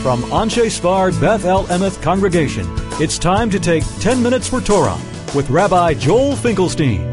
From Anshe Sfard Beth El Emeth Congregation, it's time to take 10 Minutes for Torah with Rabbi Joel Finkelstein.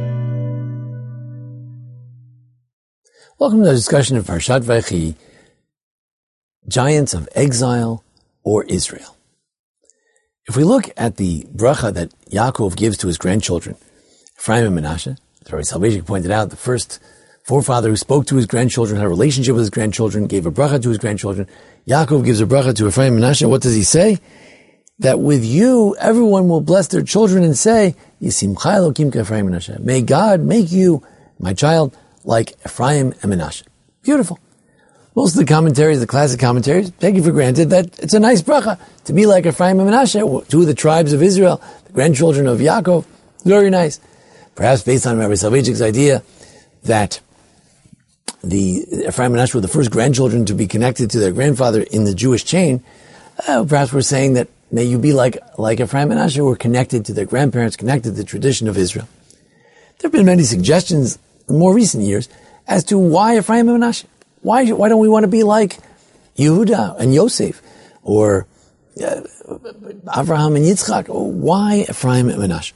Welcome to the discussion of Parshat Vayechi, Giants of Exile or Israel. If we look at the bracha that Yaakov gives to his grandchildren, Ephraim and Menashe, as Rabbi Soloveitchik pointed out, the first forefather who spoke to his grandchildren, had a relationship with his grandchildren, gave a bracha to his grandchildren. Yaakov gives a bracha to Ephraim and Menashe. What does he say? That with you, everyone will bless their children and say, Yisimcha Elokim k'Ephraim and Menashe. May God make you, my child, like Ephraim and Menashe. Beautiful. Most of the commentaries, the classic commentaries, take it for granted that it's a nice bracha to be like Ephraim and Menashe, two of the tribes of Israel, the grandchildren of Yaakov. Very nice. Perhaps based on Rabbi Soloveitchik's idea that the Ephraim and Menashe were the first grandchildren to be connected to their grandfather in the Jewish chain. Perhaps we're saying that may you be like Ephraim and Menashe, who were connected to their grandparents, connected to the tradition of Israel. There have been many suggestions in more recent years as to why Ephraim and Menashe. Why don't we want to be like Yehuda and Yosef, or Avraham and Yitzchak? Why Ephraim and Menashe?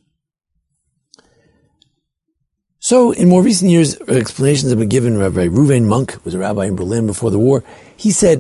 So, in more recent years, explanations have been given. Rabbi Reuven Monk was a rabbi in Berlin before the war. He said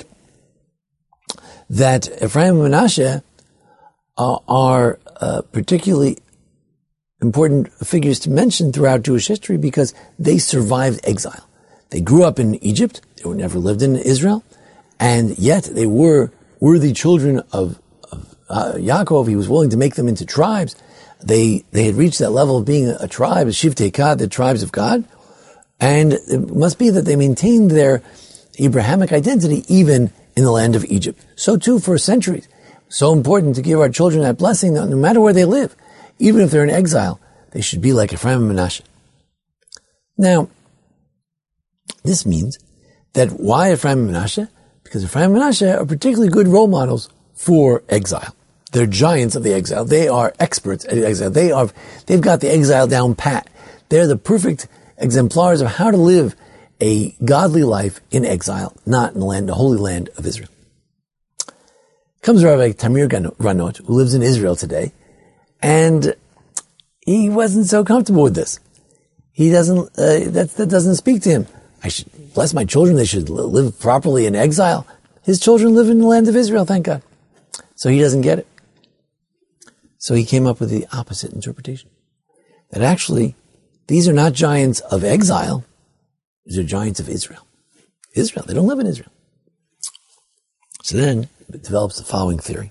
that Ephraim and Menashe are particularly important figures to mention throughout Jewish history because they survived exile. They grew up in Egypt. They never lived in Israel. And yet they were worthy children of Yaakov. He was willing to make them into tribes. They had reached that level of being a tribe, Shivtei Kad, the tribes of God. And it must be that they maintained their Abrahamic identity even in the land of Egypt. So too for centuries. So important to give our children that blessing that no matter where they live, even if they're in exile, they should be like Ephraim and Menashe. Now, this means that why Ephraim and Menashe? Because Ephraim and Menashe are particularly good role models for exile. They're giants of the exile. They are experts at exile. They've got the exile down pat. They're the perfect exemplars of how to live a godly life in exile, not in the holy land of Israel. Comes Rabbi Tamir Granot, who lives in Israel today, and he wasn't so comfortable with this. He doesn't, that doesn't speak to him. I should bless my children. They should live properly in exile. His children live in the land of Israel, thank God. So he doesn't get it. So he came up with the opposite interpretation. That actually, these are not giants of exile. These are giants of Israel. Israel, they don't live in Israel. So then it develops the following theory.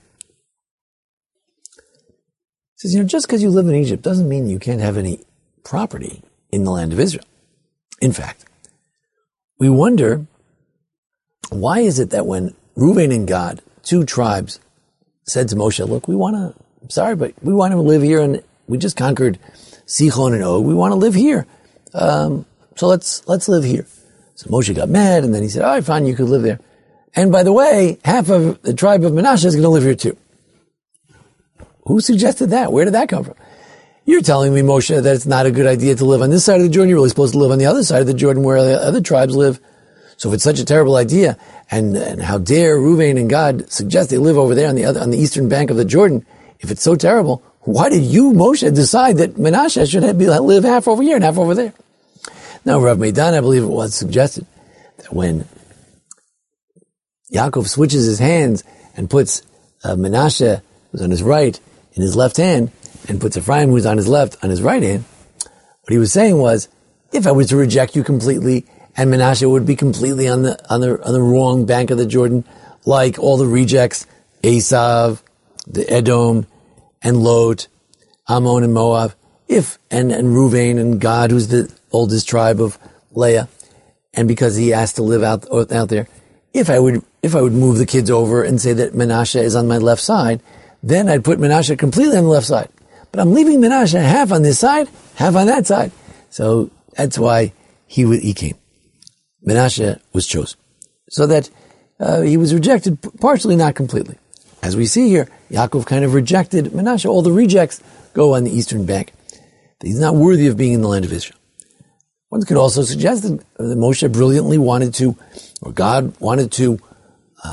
It says, just because you live in Egypt doesn't mean you can't have any property in the land of Israel. In fact, we wonder, why is it that when Reuven and Gad, two tribes, said to Moshe, look, we want to live here, and we just conquered Sichon and Og. We want to live here. So let's live here. So Moshe got mad, and then he said, all right, fine, you could live there. And by the way, half of the tribe of Menashe is going to live here too. Who suggested that? Where did that come from? You're telling me, Moshe, that it's not a good idea to live on this side of the Jordan. You're really supposed to live on the other side of the Jordan where the other tribes live. So if it's such a terrible idea, and how dare Reuven and Gad suggest they live over there on the eastern bank of the Jordan, if it's so terrible, why did you, Moshe, decide that Menashe should live half over here and half over there? Now, Rav Meidan, I believe it was, suggested that when Yaakov switches his hands and puts Menashe, who's on his right, in his left hand, and puts Ephraim, who's on his left, on his right hand, what he was saying was, if I was to reject you completely, and Menashe would be completely on the wrong bank of the Jordan, like all the rejects, Esav, the Edom, and Lot, Ammon and Moab, and Reuven and Gad, who's the oldest tribe of Leah, and because he asked to live out there, if I would move the kids over and say that Menashe is on my left side, then I'd put Menashe completely on the left side. But I'm leaving Menashe half on this side, half on that side. So that's why he came. Menashe was chosen. So that he was rejected partially, not completely. As we see here, Yaakov kind of rejected Menashe. All the rejects go on the eastern bank. He's not worthy of being in the land of Israel. One could also suggest that Moshe brilliantly wanted to, or God wanted to,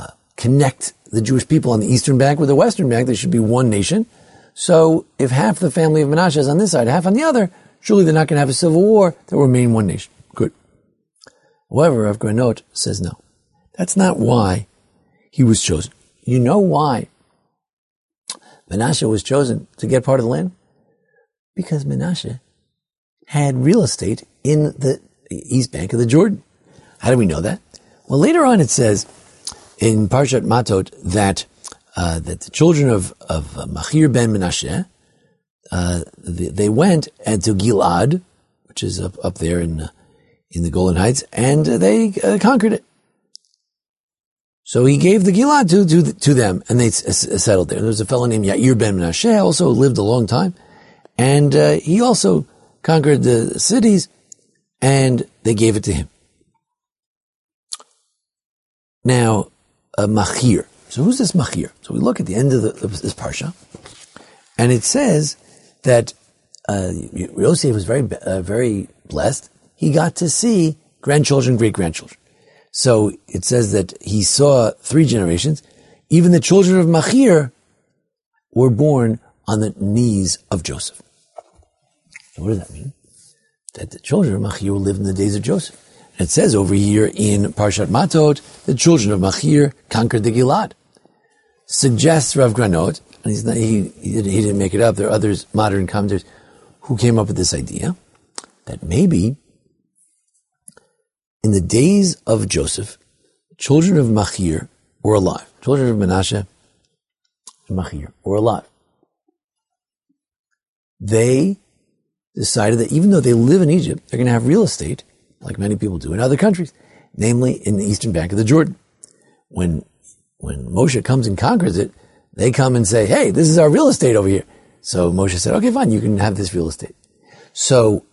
connect the Jewish people on the eastern bank with the western bank. There should be one nation. So if half the family of Menashe is on this side, half on the other, surely they're not going to have a civil war. There will remain one nation. Good. However, Rav Granot says no. That's not why he was chosen. You know why Menashe was chosen to get part of the land? Because Menashe had real estate in the east bank of the Jordan. How do we know that? Well, later on it says in Parshat Matot that the children of Machir ben Menashe, they went to Gilad, which is up there in the Golan Heights, and they conquered it. So he gave the Gilad to them, and they settled there. There was a fellow named Yair ben Menashe, also lived a long time, and he also conquered the cities, and they gave it to him. Now, Machir. So who's this Machir? So we look at the end of this parsha, and it says that Yosef was very blessed. He got to see grandchildren, great-grandchildren. So it says that he saw 3 generations. Even the children of Machir were born on the knees of Joseph. So what does that mean? That the children of Machir lived in the days of Joseph. And it says over here in Parshat Matot, the children of Machir conquered the Gilad. Suggests Rav Granot, and he didn't make it up, there are others, modern commentators, who came up with this idea, that maybe in the days of Joseph, children of Machir were alive. Children of Menashe and Machir were alive. They decided that even though they live in Egypt, they're going to have real estate, like many people do in other countries, namely in the eastern bank of the Jordan. When Moshe comes and conquers it, they come and say, hey, this is our real estate over here. So Moshe said, okay, fine, you can have this real estate. So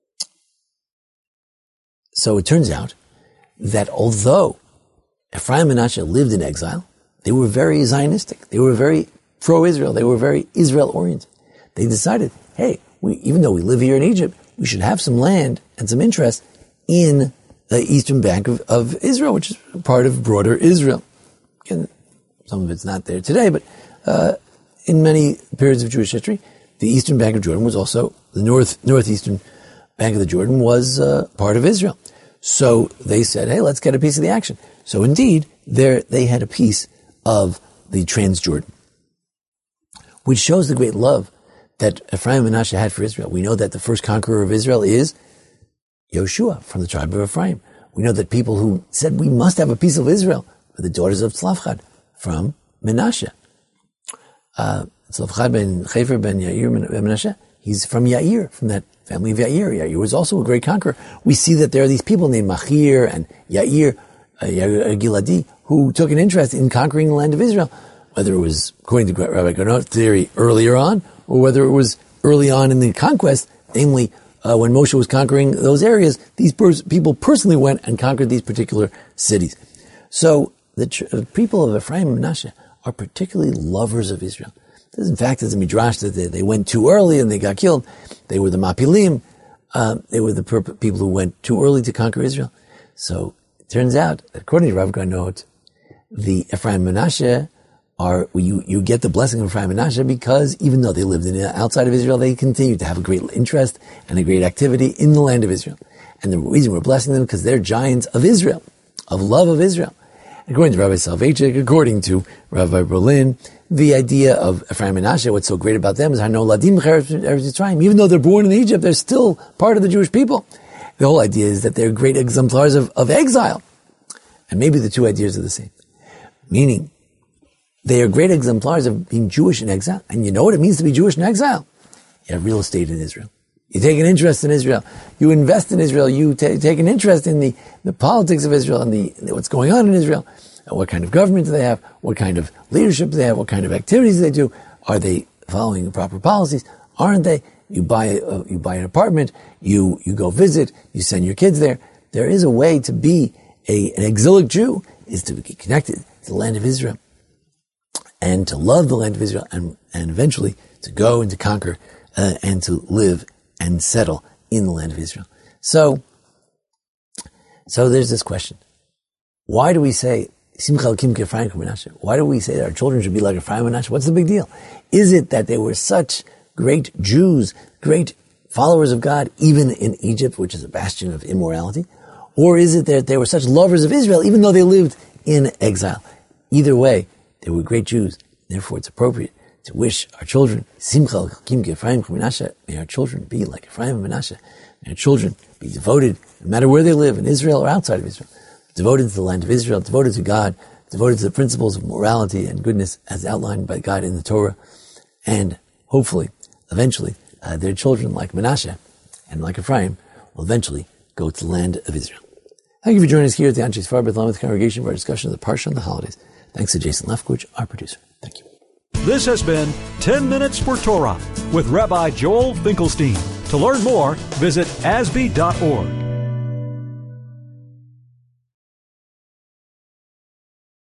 it turns out that although Ephraim and Menashe lived in exile, they were very Zionistic. They were very pro-Israel. They were very Israel-oriented. They decided, hey, even though we live here in Egypt, we should have some land and some interest in the eastern bank of Israel, which is part of broader Israel. And some of it's not there today, but in many periods of Jewish history, the eastern bank of Jordan was also, the northeastern bank of the Jordan was part of Israel. So they said, hey, let's get a piece of the action. So indeed, they had a piece of the Transjordan, which shows the great love that Ephraim and Menashe had for Israel. We know that the first conqueror of Israel is Yoshua from the tribe of Ephraim. We know that people who said we must have a piece of Israel were the daughters of Tzlafchad from Menashe. Tzlafchad ben Chefer ben Yair ben Menashe, he's from Yair, from that family of Yair. Yair was also a great conqueror. We see that there are these people named Machir and Yair, Giladi, who took an interest in conquering the land of Israel, whether it was, according to Rabbi Granot's theory, earlier on, or whether it was early on in the conquest, namely when Moshe was conquering those areas, these people personally went and conquered these particular cities. So the people of Ephraim and Menashe are particularly lovers of Israel. In fact, there's a midrash that they went too early and they got killed. They were the Mapilim. They were the people who went too early to conquer Israel. So it turns out, according to Rav Granot, the Ephraim and Menashe you get the blessing of Ephraim and Menashe because even though they lived outside of Israel, they continued to have a great interest and a great activity in the land of Israel. And the reason we're blessing them because they're giants of Israel, of love of Israel. According to Rabbi Soloveitchik, according to Rabbi Berlin, the idea of Ephraim and Menashe, what's so great about them is Hano Ladim Eretz Yisrael. Even though they're born in Egypt, they're still part of the Jewish people. The whole idea is that they're great exemplars of exile. And maybe the two ideas are the same. Meaning, they are great exemplars of being Jewish in exile. And you know what it means to be Jewish in exile? You have real estate in Israel. You take an interest in Israel. You invest in Israel. You take an interest in the politics of Israel and what's going on in Israel. What kind of government do they have? What kind of leadership do they have? What kind of activities do they do? Are they following the proper policies? Aren't they? You buy an apartment. You go visit. You send your kids there. There is a way to be an exilic Jew, is to be connected to the land of Israel and to love the land of Israel and eventually to go and to conquer and to live and settle in the land of Israel. So there's this question. Why do we say Why do we say that our children should be like Ephraim and Manasseh? What's the big deal? Is it that they were such great Jews, great followers of God, even in Egypt, which is a bastion of immorality? Or is it that they were such lovers of Israel, even though they lived in exile? Either way, they were great Jews. Therefore, it's appropriate to wish our children, may our children be like Ephraim and Manasseh. May our children be devoted, no matter where they live, in Israel or outside of Israel, devoted to the land of Israel, devoted to God, devoted to the principles of morality and goodness as outlined by God in the Torah, and hopefully, eventually, their children like Manasseh and like Ephraim will eventually go to the land of Israel. Thank you for joining us here at the Anshe Sfar Beth Lameth congregation for our discussion of the Parsha on the holidays. Thanks to Jason Lefkowitz, our producer. Thank you. This has been 10 Minutes for Torah with Rabbi Joel Finkelstein. To learn more, visit asb.org.